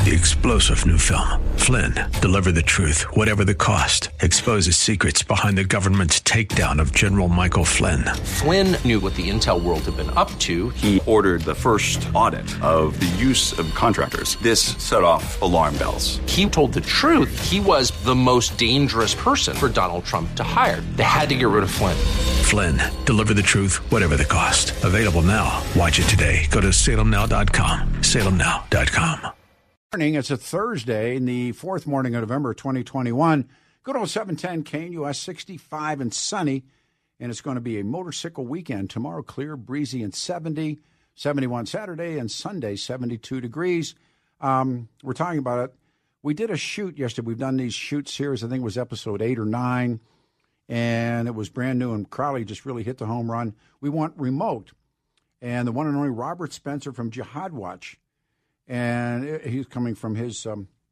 The explosive new film, Flynn, deliver the truth, whatever the cost, exposes secrets behind the government's takedown of General Michael Flynn. Flynn knew what the intel world had been up to. He ordered the first audit of the use of contractors. This set off alarm bells. He told the truth. He was the most dangerous person for Donald Trump to hire. They had to get rid of Flynn. Flynn, deliver the truth, whatever the cost. Available now. Watch it today. Go to salemnow.com. salemnow.com. It's a Thursday in the fourth morning of November 2021. Good old 710 KNUS, 65 and sunny. And it's going to be a motorcycle weekend. Tomorrow, clear, breezy, and 70. 71 Saturday and Sunday, 72 degrees. We're talking about it. We did a shoot yesterday. We've done these shoot series. I think it was episode 8 or 9. And it was brand new. And Crowley just really hit the home run. We went remote. And the one and only Robert Spencer from Jihad Watch. And he's coming from his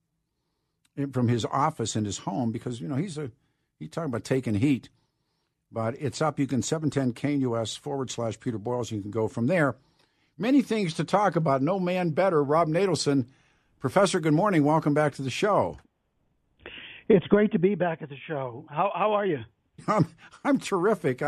office in his home because, you know, he's talking about taking heat. But it's up. You can 710 KNUS /Peter Boyles. You can go from there. Many things to talk about. No man better. Rob Natelson. Professor, good morning. Welcome back to the show. It's great to be back at the show. How are you? I'm terrific.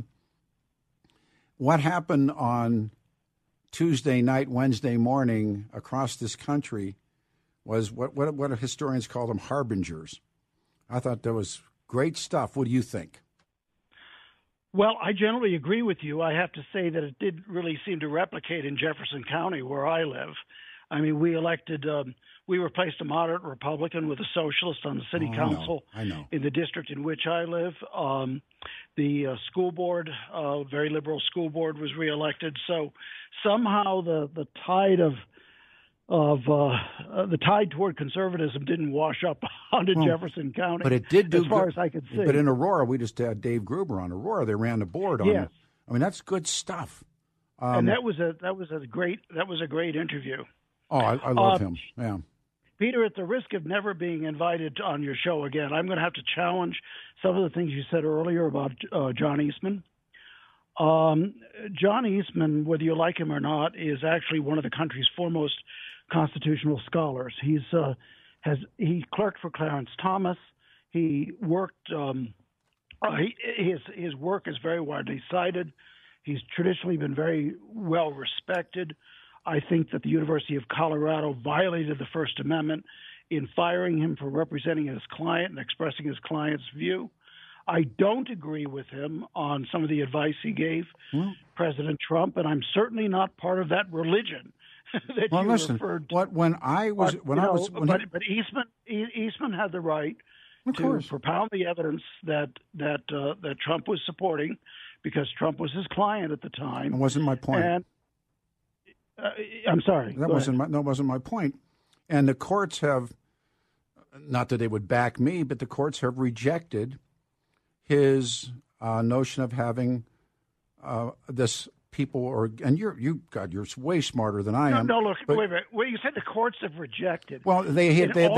What happened on Tuesday night, Wednesday morning across this country was what historians call them harbingers. I thought that was great stuff. What do you think? Well, I generally agree with you. I have to say that it did really seem to replicate in Jefferson County where I live. I mean, we replaced a moderate Republican with a socialist on the city council I know. in the district in which I live. The school board, very liberal school board, was reelected. So somehow the tide the tide toward conservatism didn't wash up onto Jefferson County. But it did do as far as I could see. But in Aurora, we just had Dave Gruber on Aurora. They ran the board on it. Yes. I mean, that's good stuff. And that was a great interview. Oh, I love him. Yeah. Peter, at the risk of never being invited on your show again, I'm going to have to challenge some of the things you said earlier about John Eastman. John Eastman, whether you like him or not, is actually one of the country's foremost constitutional scholars. He clerked for Clarence Thomas. He worked. His work is very widely cited. He's traditionally been very well respected. I think that the University of Colorado violated the First Amendment in firing him for representing his client and expressing his client's view. I don't agree with him on some of the advice he gave President Trump, and I'm certainly not part of that religion that you referred to. But Eastman had the right to propound the evidence that Trump was supporting because Trump was his client at the time. That wasn't my point. And, I'm sorry. That wasn't my point. And the courts have, not that they would back me, but the courts have rejected his notion of having this people you're way smarter than I am. No, look, wait a minute. Well, you said the courts have rejected. Well, there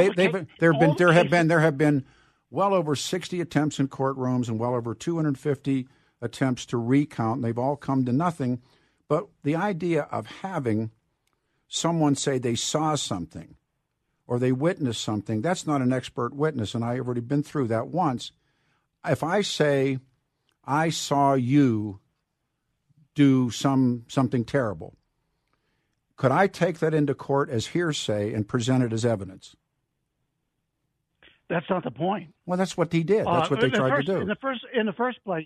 have been well over 60 attempts in courtrooms and well over 250 attempts to recount, and they've all come to nothing. But the idea of having someone say they saw something or they witnessed something, that's not an expert witness, and I've already been through that once. If I say I saw you do something terrible, could I take that into court as hearsay and present it as evidence? That's not the point. Well, that's what he did. That's what they tried to do. In the first place,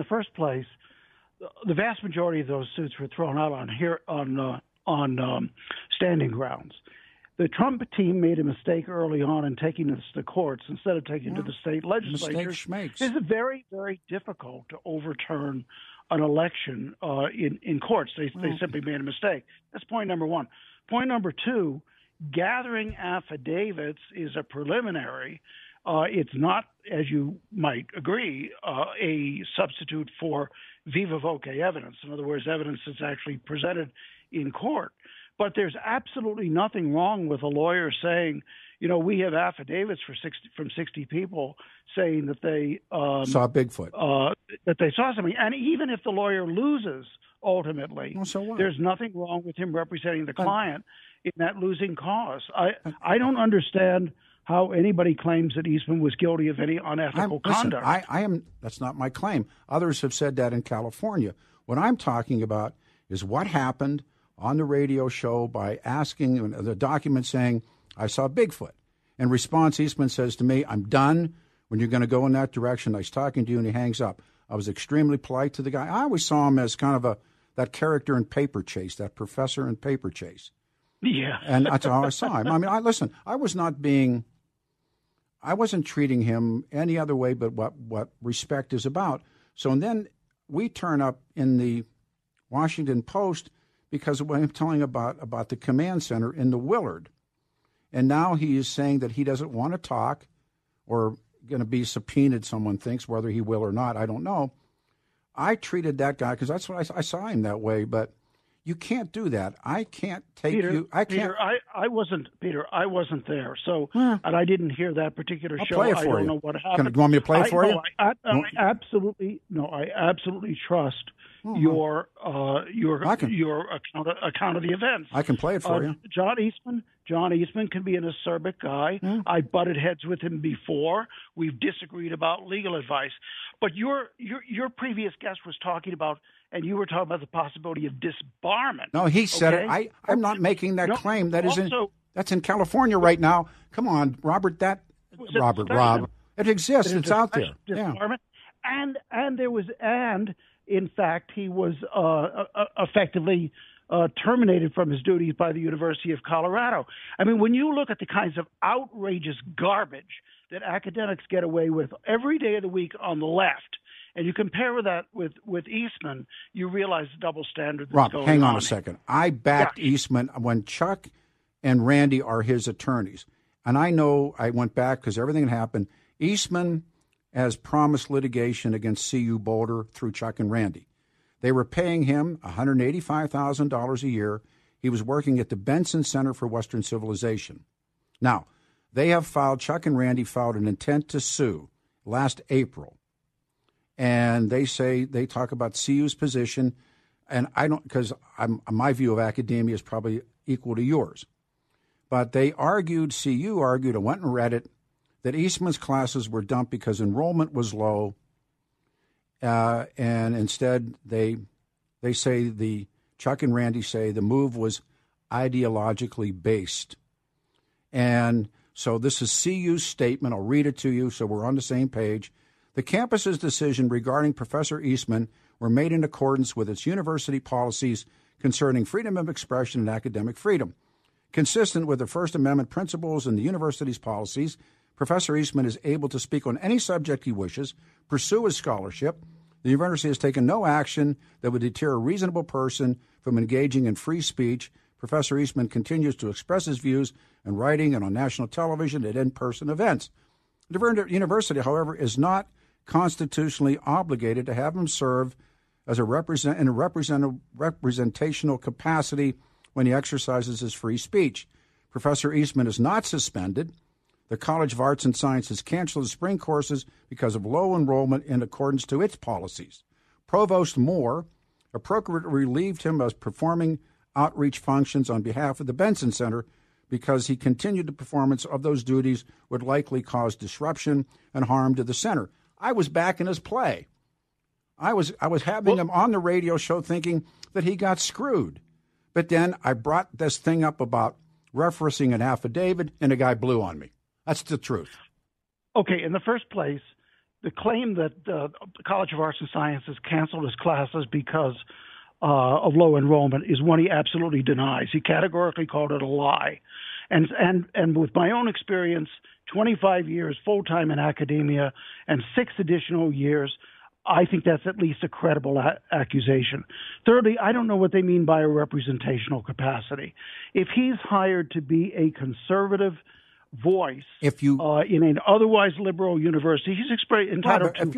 the vast majority of those suits were thrown out on standing grounds. The Trump team made a mistake early on in taking this to the courts instead of taking it to the state legislatures. It's very, very difficult to overturn an election in courts. They simply made a mistake. That's point number one. Point number two, gathering affidavits is a preliminary. It's not, as you might agree, a substitute for viva voce evidence. In other words, evidence that's actually presented in court. But there's absolutely nothing wrong with a lawyer saying, you know, we have affidavits from 60 people saying that they saw Bigfoot, that they saw something. And even if the lawyer loses ultimately, so what? There's nothing wrong with him representing the client in that losing cause. I don't understand how anybody claims that Eastman was guilty of any unethical conduct. That's not my claim. Others have said that in California. What I'm talking about is what happened on the radio show by asking the document saying, I saw Bigfoot. In response, Eastman says to me, I'm done. When you're going to go in that direction, I was talking to you, and he hangs up. I was extremely polite to the guy. I always saw him as kind of that character in Paper Chase, that professor in Paper Chase. Yeah. And that's how I saw him. I mean, listen, I wasn't treating him any other way but what respect is about. So and then we turn up in the Washington Post because of what I'm telling about the command center in the Willard. And now he is saying that he doesn't want to talk or going to be subpoenaed, someone thinks, whether he will or not, I don't know. I treated that guy, because that's what I saw him that way, but you can't do that. I can't take you. I can't. Peter, I wasn't there, so and I didn't hear that particular show. Play it for I don't you. know what happened. You want me to play it for you? I absolutely trust your account of the events. I can play it for you. John Eastman can be an acerbic guy. I butted heads with him before. We've disagreed about legal advice. But your previous guest was talking about, and you were talking about the possibility of disbarment. No, he said it. I'm not making that claim. That's in California right now. Come on, Robert. Rob. It exists. It's out there. Disbarment. Yeah. And in fact, he was effectively terminated from his duties by the University of Colorado. I mean, when you look at the kinds of outrageous garbage that academics get away with every day of the week on the left, and you compare that with Eastman, you realize the double standard that's going on. Rob, hang on a second. I backed Eastman when Chuck and Randy are his attorneys. And I know I went back because everything had happened. Eastman has promised litigation against CU Boulder through Chuck and Randy. They were paying him $185,000 a year. He was working at the Benson Center for Western Civilization. Now, Chuck and Randy filed an intent to sue last April. And they talk about CU's position, and I don't, because my view of academia is probably equal to yours. But CU argued, I went and read it, that Eastman's classes were dumped because enrollment was low, and instead Chuck and Randy say the move was ideologically based. And so this is CU's statement. I'll read it to you so we're on the same page. The campus's decision regarding Professor Eastman were made in accordance with its university policies concerning freedom of expression and academic freedom. Consistent with the First Amendment principles and the university's policies, Professor Eastman is able to speak on any subject he wishes, pursue his scholarship. The university has taken no action that would deter a reasonable person from engaging in free speech. Professor Eastman continues to express his views in writing and on national television at in-person events. The university, however, is not constitutionally obligated to have him serve as in a representational capacity when he exercises his free speech. Professor Eastman is not suspended. The College of Arts and Sciences canceled the spring courses because of low enrollment in accordance to its policies. Provost Moore appropriately relieved him of performing outreach functions on behalf of the Benson Center because he continued the performance of those duties would likely cause disruption and harm to the center. I was backing his play. I was having him on the radio show thinking that he got screwed. But then I brought this thing up about referencing an affidavit, and the guy blew on me. That's the truth. Okay, in the first place, the claim that the College of Arts and Sciences canceled his classes because of low enrollment is one he absolutely denies. He categorically called it a lie. And with my own experience, 25 years full-time in academia and 6 additional years, I think that's at least a credible accusation. Thirdly, I don't know what they mean by a representational capacity. If he's hired to be a conservative voice in an otherwise liberal university, he's entitled to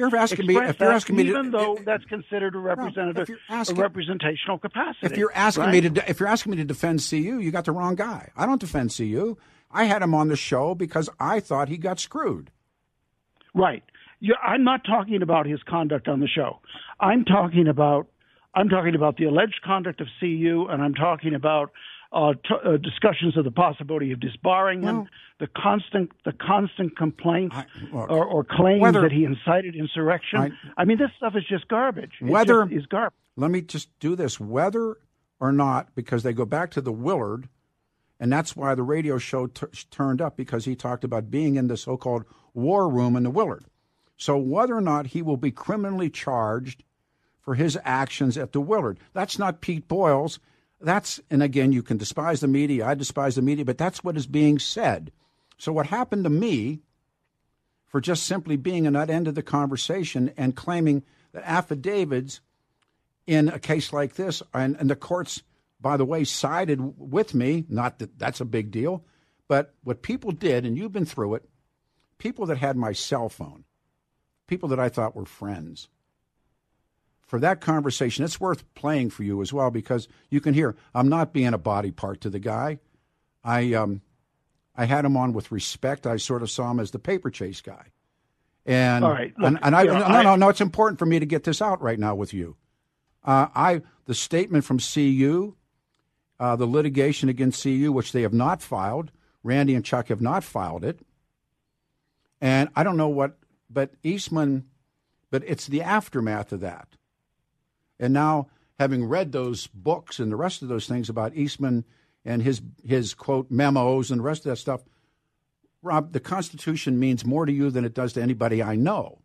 even though that's considered a representational capacity. If you're asking me to defend CU, you got the wrong guy. I don't defend CU. I had him on the show because I thought he got screwed. Right. I'm not talking about his conduct on the show. I'm talking about the alleged conduct of CU, and I'm talking about discussions of the possibility of disbarring him, the constant complaints or claims that he incited insurrection. I mean, this stuff is just garbage. It is garbage. Let me just do this. Whether or not, because they go back to the Willard, and that's why the radio show turned up, because he talked about being in the so-called war room in the Willard. So whether or not he will be criminally charged for his actions at the Willard, that's not Pete Boyles. And again, you can despise the media. I despise the media, but that's what is being said. So what happened to me for just simply being in that end of the conversation and claiming that affidavits in a case like this, and the courts, by the way, sided with me, not that that's a big deal, but what people did, and you've been through it, people that had my cell phone, people that I thought were friends, for that conversation, it's worth playing for you as well, because you can hear I'm not being a body part to the guy. I had him on with respect. I sort of saw him as the paper chase guy. And all right, look, no, it's important for me to get this out right now with you. The statement from CU, the litigation against CU, which they have not filed, Randy and Chuck have not filed it. And I don't know what, but Eastman, but it's the aftermath of that. And now, having read those books and the rest of those things about Eastman and his quote, memos and the rest of that stuff, Rob, the Constitution means more to you than it does to anybody I know.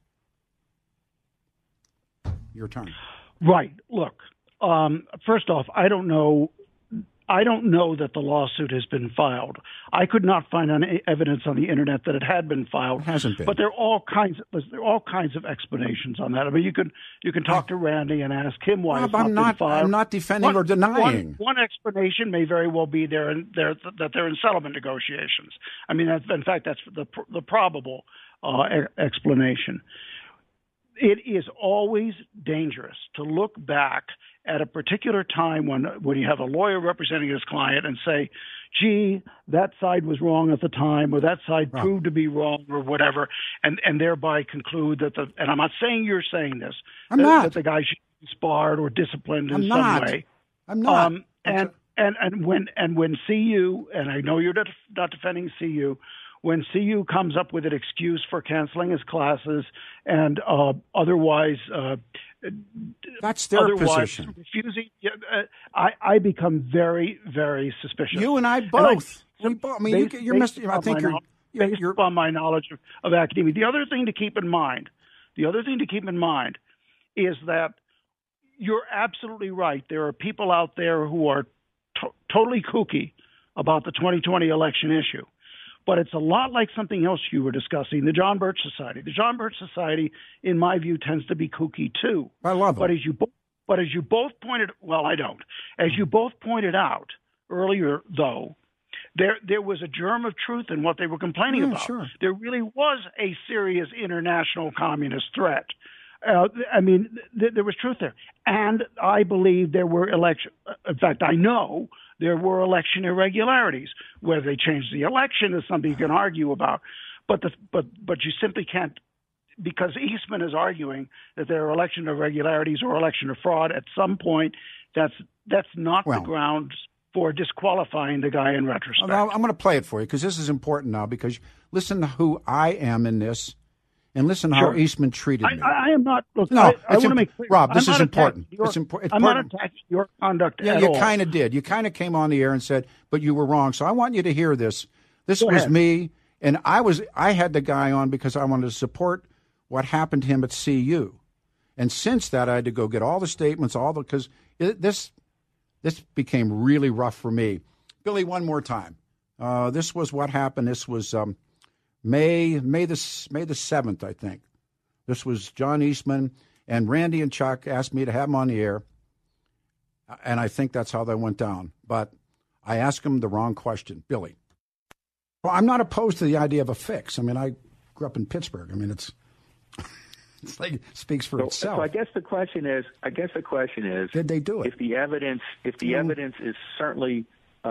Your turn. Right. Look, first off, I don't know that the lawsuit has been filed. I could not find any evidence on the internet that it had been filed. It hasn't been. But there are all kinds of explanations on that. I mean, you can talk to Randy and ask him why Rob, it's not been filed. I'm not defending or denying. One explanation may very well be that they're in settlement negotiations. I mean, in fact, that's the probable explanation. It is always dangerous to look back at a particular time when you have a lawyer representing his client and say, gee, that side was wrong at the time, or that side proved to be wrong, or whatever, and thereby conclude that and I'm not saying you're saying this, that the guy should be disbarred or disciplined in some way. I'm not. And when CU, and I know you're not defending CU, when CU comes up with an excuse for canceling his classes and otherwise that's their position. Refusing, I become very, very suspicious. You and I both. I mean, you're missing. I think you're on my knowledge of academia. The other thing to keep in mind is that you're absolutely right. There are people out there who are totally kooky about the 2020 election issue. But it's a lot like something else you were discussing, the John Birch Society. The John Birch Society, in my view, tends to be kooky too. I love it. But as you both pointed, well, I don't. As you both pointed out earlier, though, there was a germ of truth in what they were complaining about. Sure. There really was a serious international communist threat. I mean, there was truth there. And I believe there were in fact, I know there were election irregularities. Whether they changed the election is something you can argue about. But you simply can't, because Eastman is arguing that there are election irregularities or election fraud at some point. That's not the grounds for disqualifying the guy in retrospect. I'm going to play it for you because this is important now, because listen to who I am in this. And listen to how Eastman treated me. I am not. Look, no, I want to make clear. Rob, this is important. I'm not attacking your conduct at all. Yeah, you kind of did. You kind of came on the air and said, but you were wrong. So I want you to hear this. This was me, and I had the guy on because I wanted to support what happened to him at CU. And since that, I had to go get all the statements, because this became really rough for me. Billy, one more time. This was what happened. This was May the 7th, I think. This was John Eastman, and Randy and Chuck asked me to have him on the air, and I think that's how that went down. But I asked him the wrong question. Billy. Well, I'm not opposed to the idea of a fix. I mean, I grew up in Pittsburgh. I mean, it's like it speaks for itself. So I guess the question is, did they do it? If the evidence is certainly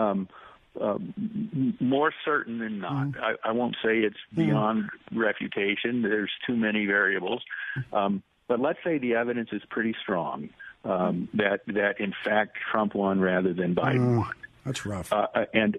more certain than not. I won't say it's beyond refutation. There's too many variables. But let's say the evidence is pretty strong that in fact Trump won rather than Biden won. That's rough. And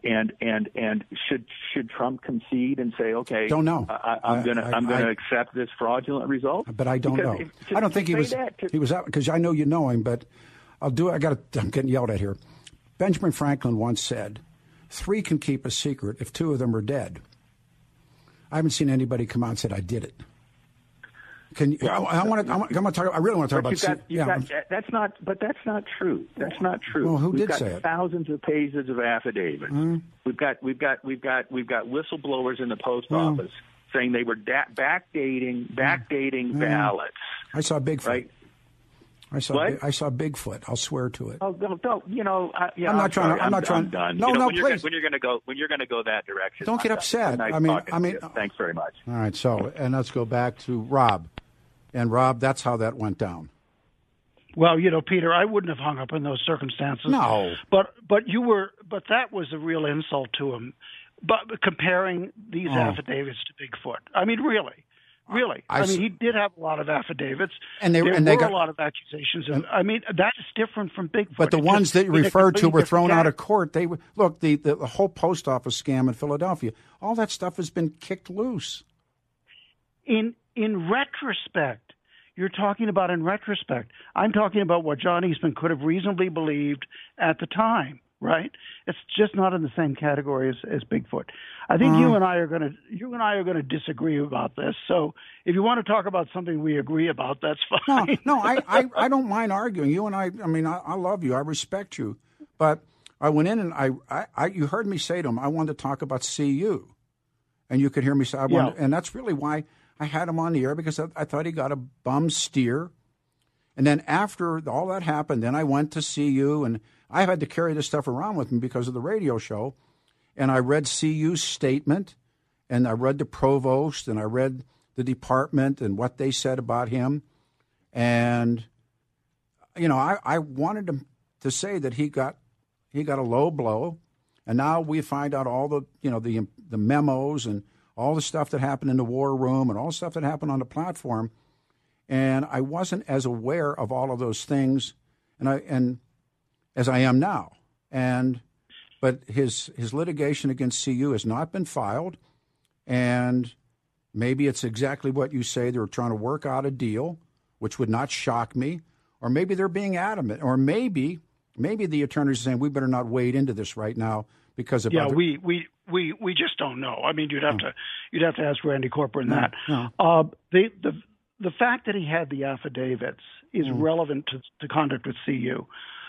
should Trump concede and say, okay, don't know. I'm gonna accept this fraudulent result? But I don't know. I don't think he was out, because I know you know him, but I'm getting yelled at here. Benjamin Franklin once said, 3 can keep a secret if 2 of them are dead. I haven't seen anybody come out and said, I did it. Can you, I really want to talk about. That's not true. That's not true. Well, We've did got say it? Thousands of pages of affidavits. Mm-hmm. We've got whistleblowers in the post office saying they were backdating ballots. I saw Bigfoot. Right? I saw Bigfoot. I'll swear to it. Oh, don't. I'm not trying. I'm done. No, please. When you're going to go that direction, don't get upset. Nice I mean. Thanks very much. All right. So, and let's go back to Rob. And Rob, that's how that went down. Well, Peter, I wouldn't have hung up in those circumstances. No. But that was a real insult to him. But comparing these affidavits to Bigfoot. I mean, really. I mean, he did have a lot of affidavits, and there were a lot of accusations. I mean, that's different from Bigfoot. But the ones that you referred to were thrown out of court. The whole post office scam in Philadelphia, all that stuff has been kicked loose. In retrospect, you're talking about in retrospect. I'm talking about what John Eastman could have reasonably believed at the time. Right? It's just not in the same category as Bigfoot. I think you and I are going to disagree about this. So if you want to talk about something we agree about, that's fine. No, I don't mind arguing. You and I mean, I love you. I respect you. But I went in and I you heard me say to him, I wanted to talk about CU. And you could hear me say, and that's really why I had him on the air, because I thought he got a bum steer. And then after all that happened, then I went to CU, and I had to carry this stuff around with me because of the radio show. And I read CU's statement, and I read the provost, and I read the department and what they said about him. And, I wanted him to say that he got a low blow. And now we find out all the, the memos and all the stuff that happened in the war room and all the stuff that happened on the platform. And I wasn't as aware of all of those things, and as I am now. But his litigation against CU has not been filed, and maybe it's exactly what you say. They're trying to work out a deal, which would not shock me, or maybe they're being adamant, or maybe the attorneys are saying we better not wade into this right now because of we just don't know. I mean, you'd have to ask Randy Corporon that. No. The fact that he had the affidavits is relevant to conduct with CU.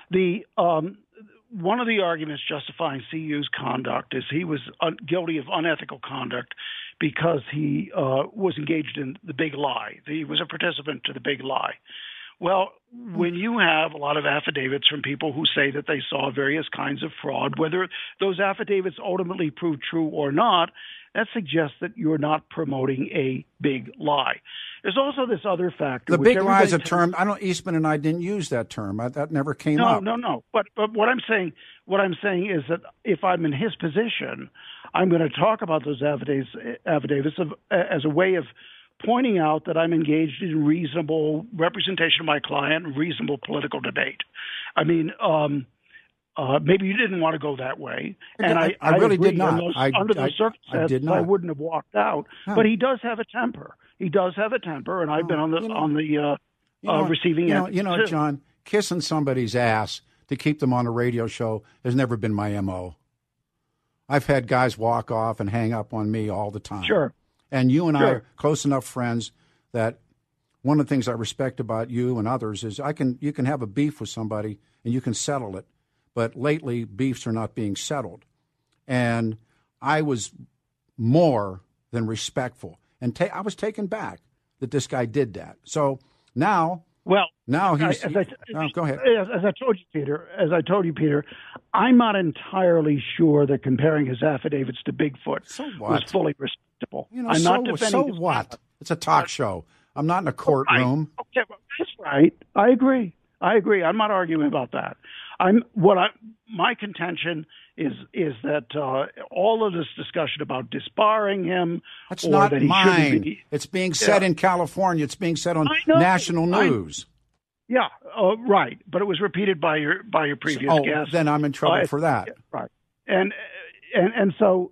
One of the arguments justifying CU's conduct is he was guilty of unethical conduct because he was engaged in the big lie. He was a participant to the big lie. Well, when you have a lot of affidavits from people who say that they saw various kinds of fraud, whether those affidavits ultimately prove true or not, that suggests that you're not promoting a big lie. There's also this other factor. The big lie is a term. Eastman and I didn't use that term. That never came up. No. But what I'm saying is that if I'm in his position, I'm going to talk about those affidavits as a way of pointing out that I'm engaged in reasonable representation of my client and reasonable political debate. I mean, maybe you didn't want to go that way, and I really agree. did not. Under those circumstances, I wouldn't have walked out. No. But he does have a temper. And I've been on the receiving end. John, kissing somebody's ass to keep them on a radio show has never been my MO. I've had guys walk off and hang up on me all the time. Sure. And you and I are close enough friends that one of the things I respect about you and others is you can have a beef with somebody and you can settle it. But lately, beefs are not being settled. And I was more than respectful. And I was taken back that this guy did that. So now he's go ahead. As I told you, Peter, I'm not entirely sure that comparing his affidavits to Bigfoot was fully respectable. I'm not defending. So what? It's a talk show. I'm not in a courtroom. Okay, well, that's right. I agree. I'm not arguing about that. My contention is that all of this discussion about disbarring him, that's or not that he mine. shouldn't be, it's being said in California. It's being said on national news. Yeah, right. But it was repeated by your previous guest. Then I'm in trouble for that. Right. And so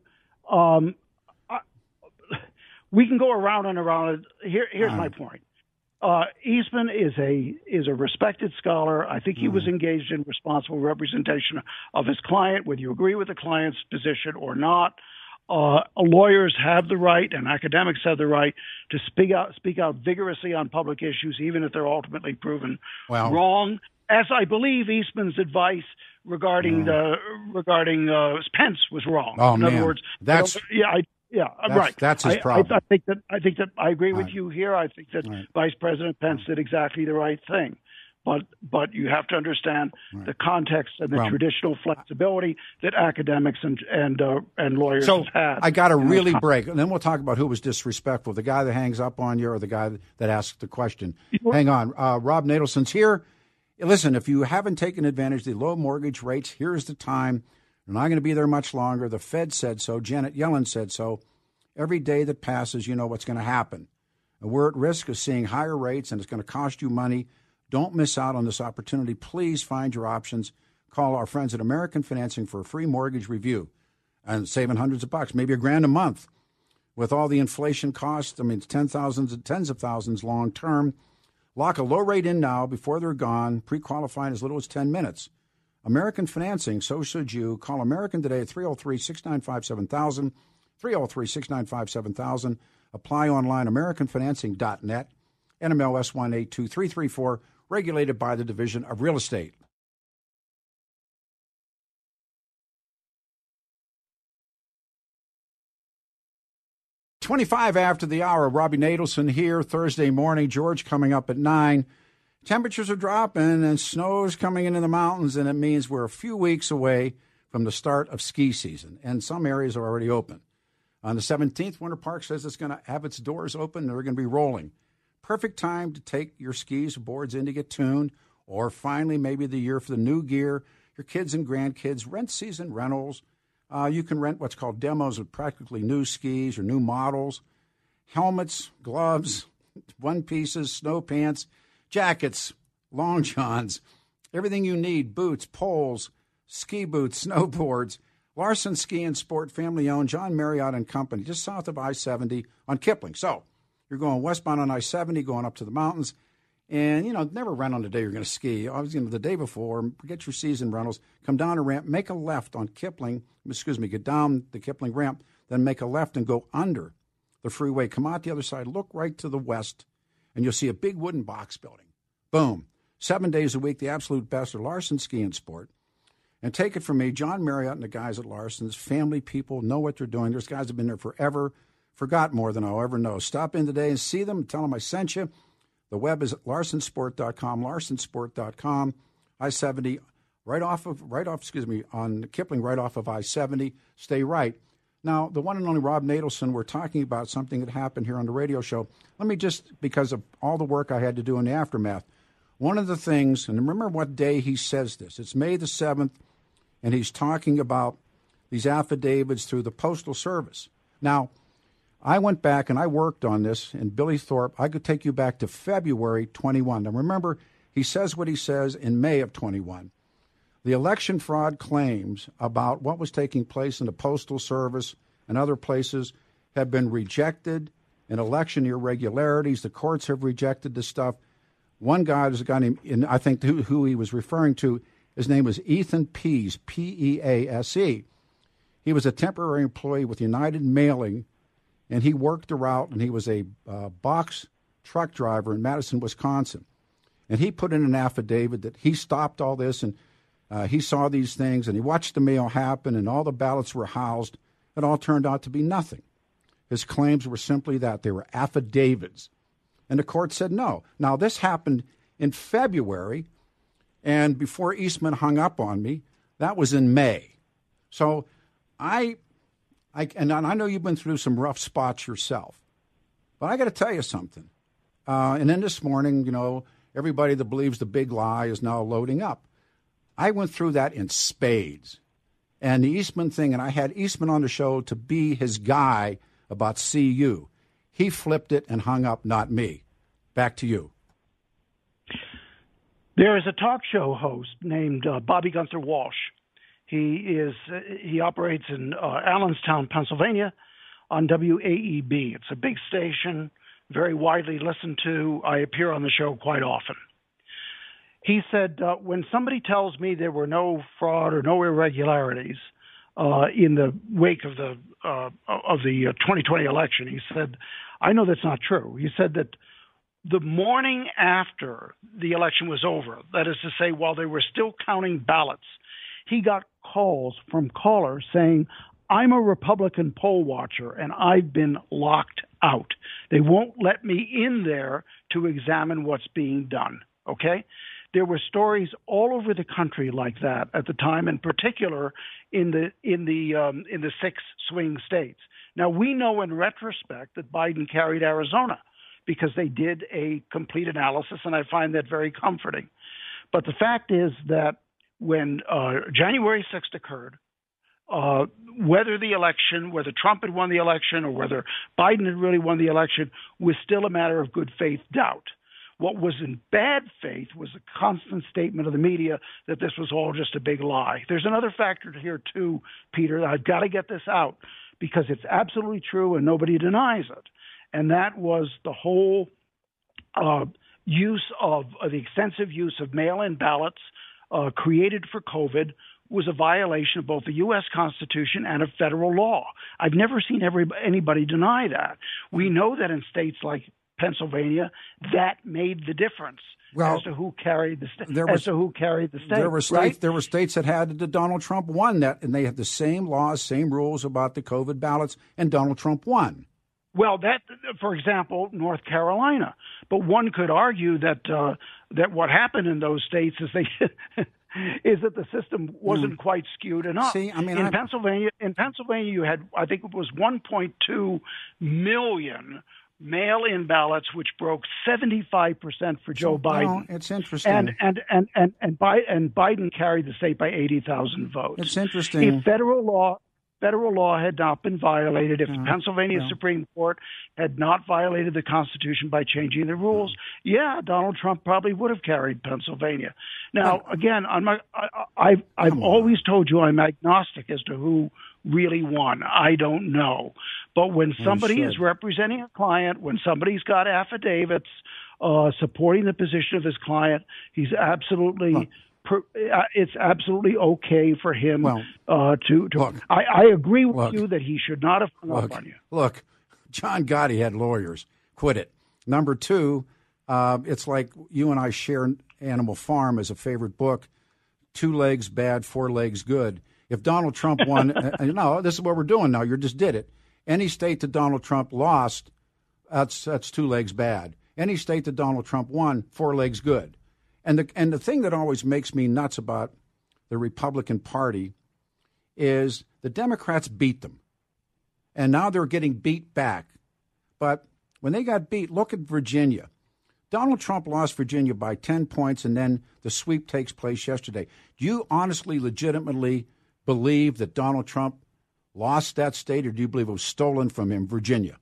we can go around and around. Here's my point. Eastman is a respected scholar. I think he was engaged in responsible representation of his client, whether you agree with the client's position or not. Lawyers have the right, and academics have the right, to speak out vigorously on public issues, even if they're ultimately proven wrong. As I believe Eastman's advice regarding Pence was wrong. Oh, in man. other words, right. That's his problem. I think that I agree with you here. I think that Vice President Pence did exactly the right thing. But you have to understand the context and the traditional flexibility that academics and lawyers have had. I got to really break, and then we'll talk about who was disrespectful, the guy that hangs up on you or the guy that asked the question. Hang on. Rob Natelson's here. Listen, if you haven't taken advantage of the low mortgage rates, here's the time. They're not going to be there much longer. The Fed said so. Janet Yellen said so. Every day that passes, you know what's going to happen. And we're at risk of seeing higher rates, and it's going to cost you money. Don't miss out on this opportunity. Please find your options. Call our friends at American Financing for a free mortgage review and saving hundreds of bucks, maybe $1,000 a month. With all the inflation costs, I mean, it's tens of thousands long term. Lock a low rate in now before they're gone. Pre-qualifying as little as 10 minutes. American Financing, so should you. Call American today at 303-695-7000, 303-695-7000. Apply online, AmericanFinancing.net, NMLS 182334, regulated by the Division of Real Estate. "25 after the hour, Robbie Natelson here, Thursday morning. George coming up at 9. Temperatures are dropping and snow's coming into the mountains, and it means we're a few weeks away from the start of ski season, and some areas are already open. On the 17th, Winter Park says it's going to have its doors open and they're going to be rolling. Perfect time to take your skis or boards in to get tuned, or finally maybe the year for the new gear. Your kids and grandkids, rent season rentals. You can rent what's called demos of practically new skis or new models, helmets, gloves, one-pieces, snow pants, jackets, long johns, everything you need, boots, poles, ski boots, snowboards. Larson Ski and Sport, family-owned, John Marriott and Company, just south of I-70 on Kipling. So you're going westbound on I-70, going up to the mountains, and, never rent on the day you're going to ski. Obviously, the day before, get your season rentals, come down a ramp, make a left on Kipling, get down the Kipling ramp, then make a left and go under the freeway. Come out the other side, look right to the west, and you'll see a big wooden box building. Boom. 7 days a week, the absolute best of Larson Ski and Sport. And take it from me, John Marriott and the guys at Larson's, family people, know what they're doing. Those guys have been there forever, forgot more than I'll ever know. Stop in today and see them and tell them I sent you. The web is at larsonsport.com, larsonsport.com, I-70, on Kipling, right off of I-70. Stay right. Now, the one and only Rob Natelson, we're talking about something that happened here on the radio show. Let me just, because of all the work I had to do in the aftermath, one of the things, and remember what day he says this. It's May the 7th, and he's talking about these affidavits through the Postal Service. Now, I went back and I worked on this, and Billy Thorpe, I could take you back to February 21. Now, remember, he says what he says in May of 21. The election fraud claims about what was taking place in the Postal Service and other places have been rejected, and election irregularities. The courts have rejected this stuff. One guy, there's a guy named, and I think who he was referring to, his name was Ethan Pease, P-E-A-S-E. He was a temporary employee with United Mailing, and he worked the route, and he was a box truck driver in Madison, Wisconsin. And he put in an affidavit that he stopped all this, and he saw these things, and he watched the mail happen, and all the ballots were housed. It all turned out to be nothing. His claims were simply that. They were affidavits. And the court said no. Now, this happened in February, and before Eastman hung up on me, that was in May. So I know you've been through some rough spots yourself, but I got to tell you something. And then this morning, everybody that believes the big lie is now loading up. I went through that in spades. And the Eastman thing, and I had Eastman on the show to be his guy about CU. He flipped it and hung up, not me. Back to you. There is a talk show host named Bobby Gunther Walsh. He operates in Allenstown, Pennsylvania, on WAEB. It's a big station, very widely listened to. I appear on the show quite often. He said, when somebody tells me there were no fraud or no irregularities in the wake of the 2020 election, he said, I know that's not true. He said that the morning after the election was over, that is to say, while they were still counting ballots, he got calls from callers saying, I'm a Republican poll watcher and I've been locked out. They won't let me in there to examine what's being done. Okay? There were stories all over the country like that at the time, in particular in the 6 swing states. Now, we know in retrospect that Biden carried Arizona because they did a complete analysis, and I find that very comforting. But the fact is that when January 6th occurred, whether Trump had won the election or whether Biden had really won the election was still a matter of good faith doubt. What was in bad faith was the constant statement of the media that this was all just a big lie. There's another factor here, too, Peter. I've got to get this out because it's absolutely true and nobody denies it. And that was the whole use of the extensive use of mail-in ballots created for COVID was a violation of both the U.S. Constitution and of federal law. I've never seen anybody deny that. We know that in states like Pennsylvania, that made the difference as to who carried the state. There were states. Right? There were states that had Donald Trump won that, and they had the same laws, same rules about the COVID ballots, and Donald Trump won. Well, that, for example, North Carolina. But one could argue that what happened in those states is is that the system wasn't quite skewed enough. See, I mean, in Pennsylvania, you had, I think it was 1.2 million mail-in ballots, which broke 75% for Joe Biden. Well, it's interesting. And Biden carried the state by 80,000 votes. It's interesting. If federal law had not been violated, if the Pennsylvania Supreme Court had not violated the Constitution by changing the rules, Donald Trump probably would have carried Pennsylvania. Now, again, I've always told you I'm agnostic as to who really won. I don't know. But when somebody is representing a client, when somebody's got affidavits supporting the position of his client, he's absolutely it's absolutely okay for him to. Look, I agree with you that he should not have hung up on you. Look, John Gotti had lawyers. Quit it. Number two, it's like you and I share Animal Farm as a favorite book. 2 legs bad, 4 legs good. If Donald Trump won, no, this is what we're doing now. You just did it. Any state that Donald Trump lost, that's 2 legs bad. Any state that Donald Trump won, 4 legs good. And the thing that always makes me nuts about the Republican Party is the Democrats beat them. And now they're getting beat back. But when they got beat, look at Virginia. Donald Trump lost Virginia by 10 points, and then the sweep takes place yesterday. Do you honestly, legitimately believe that Donald Trump lost that state, or do you believe it was stolen from him, Virginia?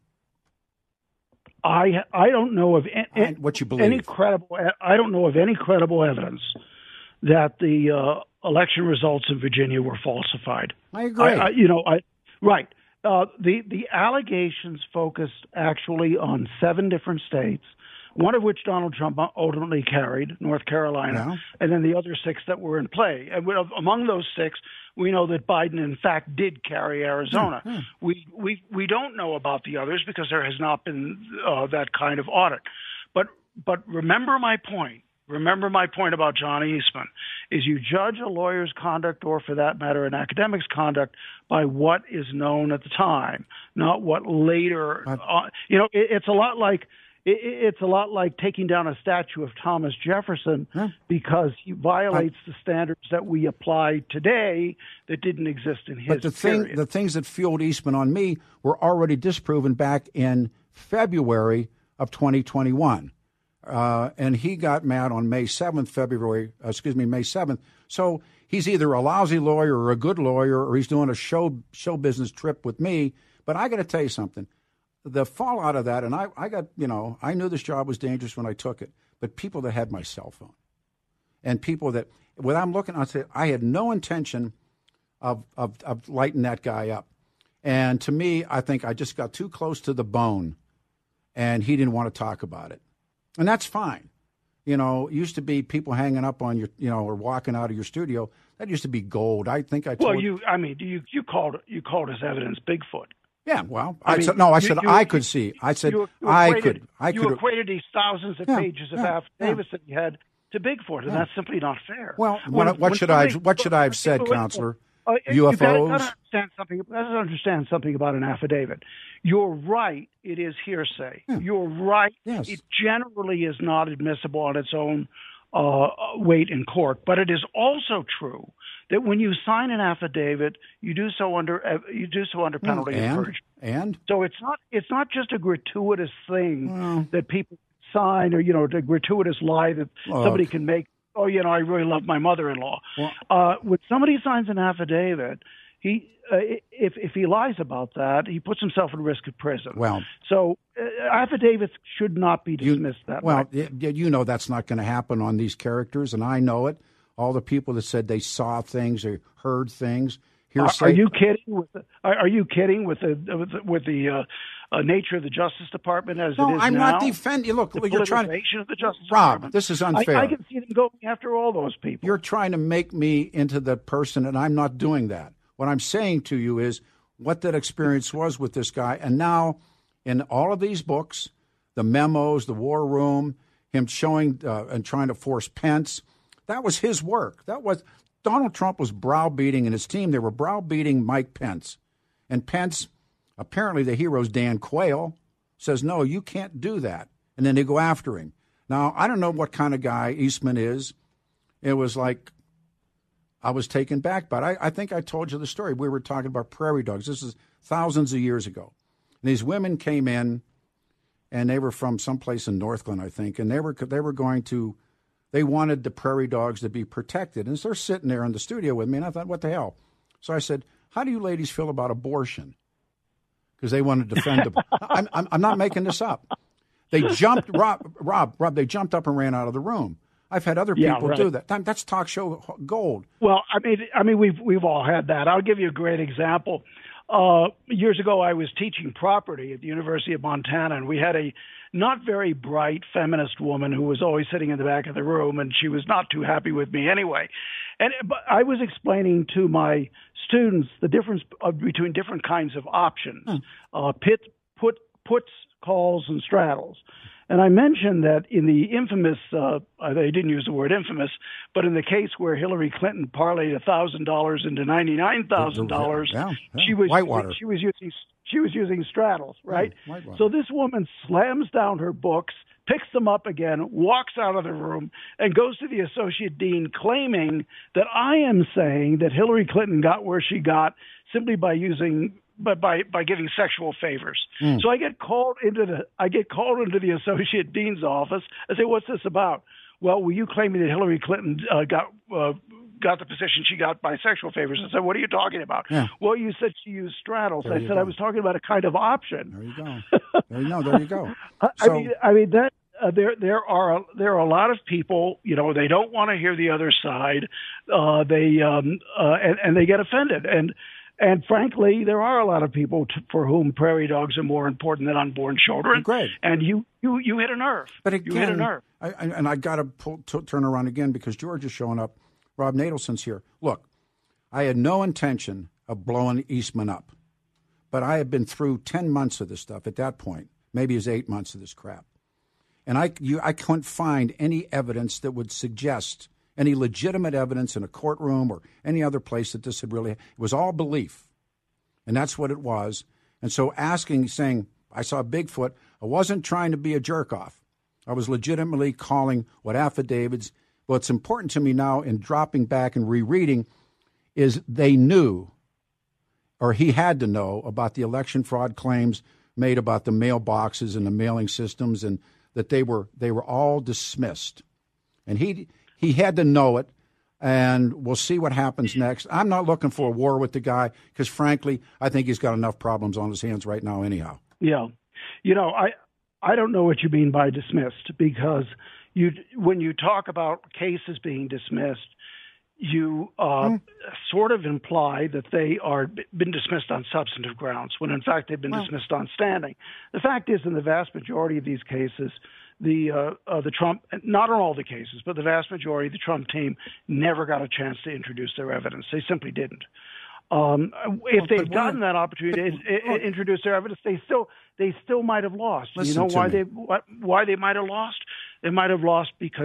I don't know of what you believe. I don't know of any credible evidence that the election results in Virginia were falsified. I agree. Right. The allegations focused actually on 7 different states, one of which Donald Trump ultimately carried, North Carolina, and then the other 6 that were in play. And among those 6, we know that Biden, in fact, did carry Arizona. We don't know about the others because there has not been that kind of audit. But remember my point. Remember my point about John Eastman, is you judge a lawyer's conduct, or for that matter, an academic's conduct, by what is known at the time, not what later. It's a lot like. It's a lot like taking down a statue of Thomas Jefferson because he violates the standards that we apply today that didn't exist in his period. The things that fueled Eastman on me were already disproven back in February of 2021. And he got mad on May 7th. So he's either a lousy lawyer or a good lawyer, or he's doing a show business trip with me. But I got to tell you something. The fallout of that, and I got, I knew this job was dangerous when I took it, but people that had my cell phone, and people that, when I'm looking, I say, I had no intention of lighting that guy up. And to me, I think I just got too close to the bone, and he didn't want to talk about it. And that's fine. You know, it used to be people hanging up on your, you know, or walking out of your studio. That used to be gold. I think I told you called as evidence Bigfoot. Yeah, well, I said I could see. I said I could. You equated these thousands of pages of affidavits that you had to Bigfoot, and that's simply not fair. Well, what should I have said, Counselor? UFOs. You gotta understand something about an affidavit. You're right; it is hearsay. Yeah. You're right; it generally is not admissible on its own weight in court. But it is also true that when you sign an affidavit, you do so under penalty of perjury. And so it's not just a gratuitous thing that people sign, or the gratuitous lie that somebody can make. Oh, I really love my mother-in-law. When somebody signs an affidavit, if he lies about that, he puts himself at risk of prison. So affidavits should not be dismissed that way. Well, that's not going to happen on these characters, and I know it. All the people that said they saw things or heard things. Are you kidding? Are you kidding with the nature of the Justice Department as it is now? No, I'm not defending. Look, you're trying to. Of the Justice Rob, Department. This is unfair. I can see them going after all those people. You're trying to make me into the person, and I'm not doing that. What I'm saying to you is what that experience was with this guy, and now in all of these books, the memos, the War Room, him showing and trying to force Pence. That was his work. Donald Trump was browbeating, and his team, they were browbeating Mike Pence. And Pence, apparently the hero's Dan Quayle, says, no, you can't do that. And then they go after him. Now, I don't know what kind of guy Eastman is. It was like I was taken back by it. I think I told you the story. We were talking about prairie dogs. This is thousands of years ago. And these women came in, and they were from someplace in Northland, I think, and they wanted the prairie dogs to be protected. And so they're sitting there in the studio with me, and I thought, what the hell? So I said, how do you ladies feel about abortion? Because they wanted to defend them. I'm not making this up. They jumped, Rob, they jumped up and ran out of the room. I've had other people do that. That's talk show gold. Well, I mean, we've all had that. I'll give you a great example. Years ago, I was teaching property at the University of Montana, and we had a not very bright feminist woman who was always sitting in the back of the room, and she was not too happy with me anyway. But I was explaining to my students the difference between different kinds of options, puts, calls, and straddles. And I mentioned that in the infamous, they didn't use the word infamous, but in the case where Hillary Clinton parlayed $1,000 into $99,000, she was using straddles, right? So this woman slams down her books, picks them up again, walks out of the room, and goes to the associate dean claiming that I am saying that Hillary Clinton got where she got simply by giving sexual favors. So I get called into the associate dean's office. I say, "What's this about?" Well, were you claiming that Hillary Clinton got the position she got by sexual favors? I said, "What are you talking about?" Yeah. Well, you said she used straddles. I said, I was talking about a kind of option. There you go. There you go. I mean that. There are a lot of people, they don't want to hear the other side. And they get offended. And frankly, there are a lot of people for whom prairie dogs are more important than unborn children. Great. And you hit a nerve. But again, you hit a nerve. I got to turn around again because George is showing up. Rob Nadelson's here. Look, I had no intention of blowing Eastman up, but I had been through 10 months of this stuff at that point. Maybe it was 8 months of this crap. And I couldn't find any evidence that would suggest any legitimate evidence in a courtroom or any other place that this had really – it was all belief. And that's what it was. And so saying, I saw Bigfoot, I wasn't trying to be a jerk-off. I was legitimately calling what affidavits – what's important to me now in dropping back and rereading is they knew, or he had to know, about the election fraud claims made about the mailboxes and the mailing systems, and that they were all dismissed. And he had to know it, and we'll see what happens next. I'm not looking for a war with the guy because, frankly, I think he's got enough problems on his hands right now anyhow. Yeah. I don't know what you mean by dismissed because, when you talk about cases being dismissed, you sort of imply that they are been dismissed on substantive grounds, when in fact they've been dismissed on standing. The fact is, in the vast majority of these cases, the Trump, not in all the cases, but the vast majority of the Trump team never got a chance to introduce their evidence. They simply didn't. If they'd gotten that opportunity to introduce their evidence, they still might have lost. You know why they might have lost? They might have lost because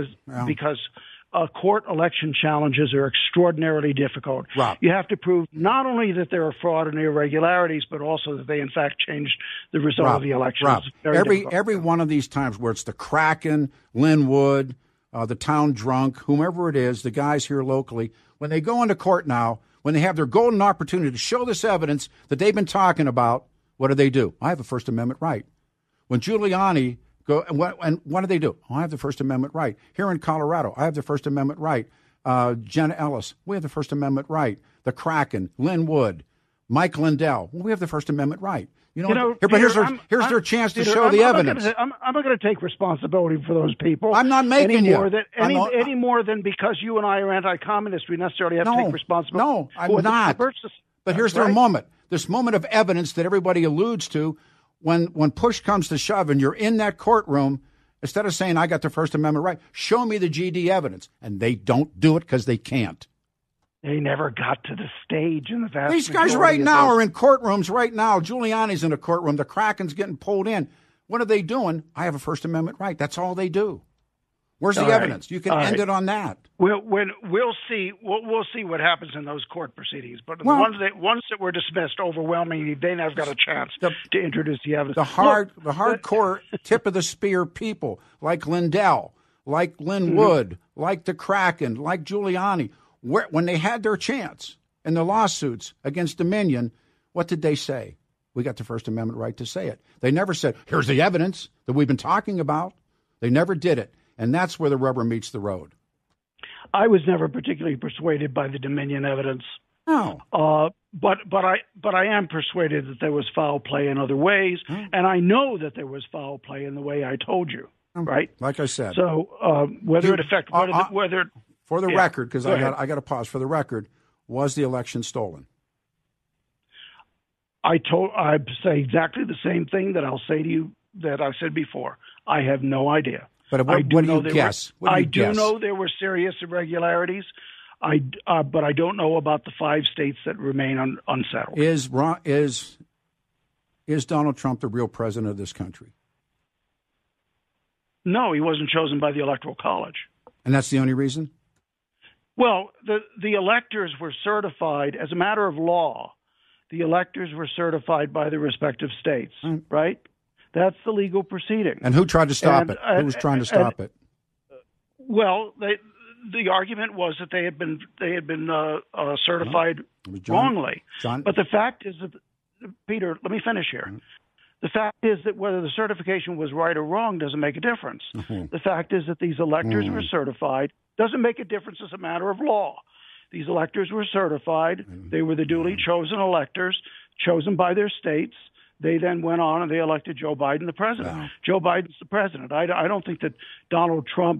court election challenges are extraordinarily difficult. Rob. You have to prove not only that there are fraud and irregularities, but also that they in fact changed the result of the election. Rob, every one of these times where it's the Kraken, Linwood, the town drunk, whomever it is, the guys here locally, when they go into court now, when they have their golden opportunity to show this evidence that they've been talking about, what do? I have a First Amendment right. When Giuliani and what do they do? I have the First Amendment right. Here in Colorado, I have the First Amendment right. Jenna Ellis, we have the First Amendment right. The Kraken, Linwood, Mike Lindell, we have the First Amendment right. But here's their chance to show the evidence. I'm not going to take responsibility for those people. I'm not making you. Any more than because you and I are anti-communist, we necessarily have to take responsibility. No, I'm not. But here's their moment. This moment of evidence that everybody alludes to when push comes to shove and you're in that courtroom, instead of saying, I got the First Amendment right, show me the GD evidence. And they don't do it because they can't. They never got to the stage in the vast These guys right now are in courtrooms right now. Giuliani's in a courtroom. The Kraken's getting pulled in. What are they doing? I have a First Amendment right. That's all they do. Where's the evidence? You can end it on that. We'll see. We'll see what happens in those court proceedings. But the ones that were dismissed overwhelmingly, they never got a chance to introduce the evidence. The hardcore tip of the spear people like Lindell, like Linwood, like the Kraken, like Giuliani, when they had their chance in the lawsuits against Dominion, what did they say? We got the First Amendment right to say it. They never said, here's the evidence that we've been talking about. They never did it. And that's where the rubber meets the road. I was never particularly persuaded by the Dominion evidence. No. But I am persuaded that there was foul play in other ways, and I know that there was foul play in the way I told you, right? Like I said. So whether it affected whether for the record, because I got to pause. For the record, was the election stolen? I'd say exactly the same thing that I'll say to you that I've said before. I have no idea. But what do you guess? I do know there were serious irregularities, but I don't know about the 5 states that remain unsettled. Is Donald Trump the real president of this country? No, he wasn't chosen by the Electoral College. And that's the only reason? Well, the electors were certified as a matter of law. The electors were certified by the respective states, right? That's the legal proceeding. And who tried to stop it? Who was trying to stop it? Well, the argument was that they had been certified wrongly. But the fact is that, Peter, let me finish here. The fact is that whether the certification was right or wrong doesn't make a difference. The fact is that these electors were certified. Doesn't make a difference as a matter of law. These electors were certified. They were the duly chosen electors, chosen by their states. They then went on and they elected Joe Biden the president. Wow. Joe Biden's the president. I don't think that Donald Trump,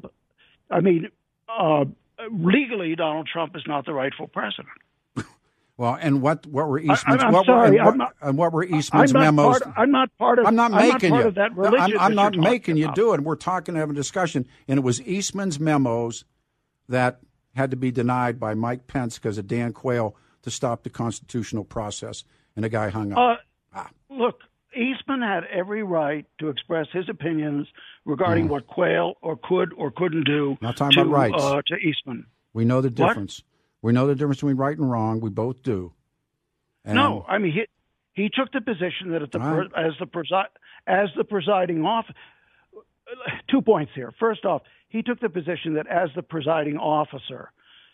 legally Donald Trump is not the rightful president. Well, and what were Eastman's what were Eastman's memos? I'm not part of that religion. I'm not making you do it. We're talking to have a discussion, and it was Eastman's memos that had to be denied by Mike Pence because of Dan Quayle to stop the constitutional process, and the guy hung up. Look, Eastman had every right to express his opinions regarding what Quayle could or couldn't do to Eastman. We know the difference. We know the difference between right and wrong. We both do. And no, I mean he took the position that as the presiding officer. 2 points here. First off, he took the position that as the presiding officer,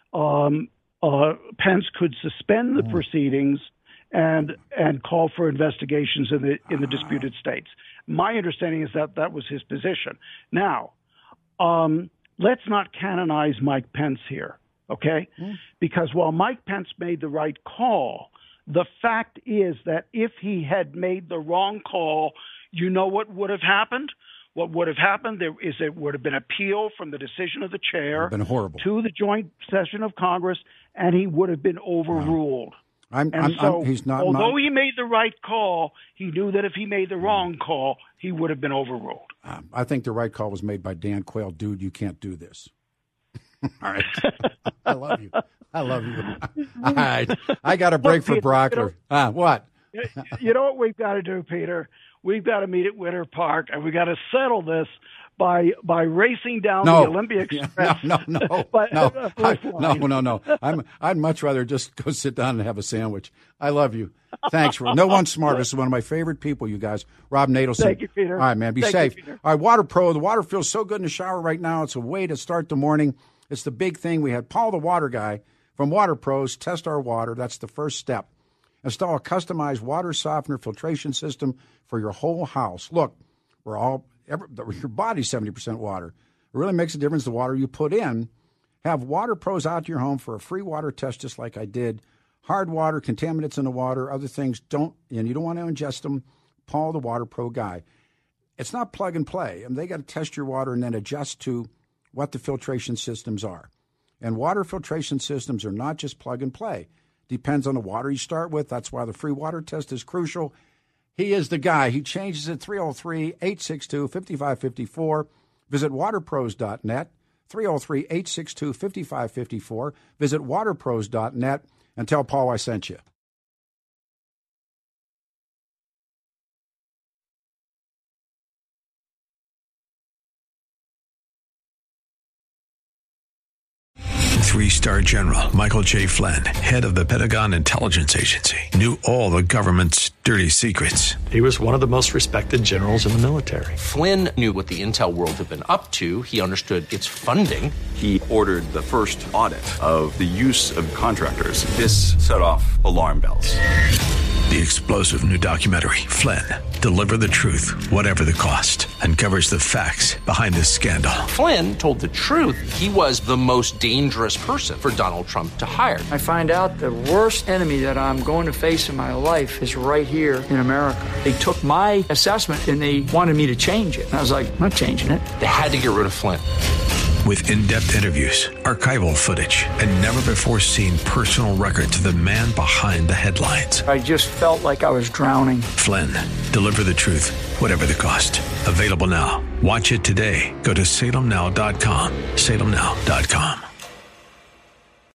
Pence could suspend the proceedings and call for investigations in the disputed states. My understanding is that was his position. Now, let's not canonize Mike Pence here, okay? Because while Mike Pence made the right call, the fact is that if he had made the wrong call, you know what would have happened? What would have happened there is it would have been appeal from the decision of the chair been horrible. to the joint session of Congress, and he would have been overruled. He's not. Although he made the right call, he knew that if he made the wrong call, he would have been overruled. I think the right call was made by Dan Quayle. Dude, you can't do this. All right. I love you. All right. I got a break for Brockler. What? You know what we've got to do, Peter? We've got to meet at Winter Park, and we've got to settle this by racing down the Olympia Express. No. I'd much rather just go sit down and have a sandwich. I love you. Thanks. No one's smarter. This is one of my favorite people, you guys. Rob Nadelson. Thank you, Peter. All right, man. Be safe. All right, Water Pro. The water feels so good in the shower right now. It's a way to start the morning. It's the big thing. We had Paul, the water guy, from Water Pros, test our water. That's the first step. Install a customized water softener filtration system for your whole house. Look, your body's 70% water. It really makes a difference the water you put in. Have Water Pros out to your home for a free water test, just like I did. Hard water, contaminants in the water, other things and you don't want to ingest them. Paul, the Water Pro guy. It's not plug and play. They got to test your water and then adjust to what the filtration systems are. And water filtration systems are not just plug and play. Depends on the water you start with. That's why the free water test is crucial. He is the guy. He changes it 303-862-5554. Visit waterpros.net. 303-862-5554. Visit waterpros.net and tell Paul I sent you. Three-star General Michael J. Flynn, head of the Pentagon Intelligence Agency, knew all the government's dirty secrets. He was one of the most respected generals in the military. Flynn knew what the intel world had been up to. He understood its funding. He ordered the first audit of the use of contractors. This set off alarm bells. The explosive new documentary, Flynn, Deliver the Truth, Whatever the Cost, uncovers the facts behind this scandal. Flynn told the truth. He was the most dangerous person for Donald Trump to hire. I find out the worst enemy that I'm going to face in my life is right here in America. They took my assessment and they wanted me to change it. And I was like, I'm not changing it. They had to get rid of Flynn. With in-depth interviews, archival footage, and never-before-seen personal records of the man behind the headlines. I just felt like I was drowning. Flynn, Deliver the Truth, Whatever the Cost. Available now. Watch it today. Go to salemnow.com. salemnow.com.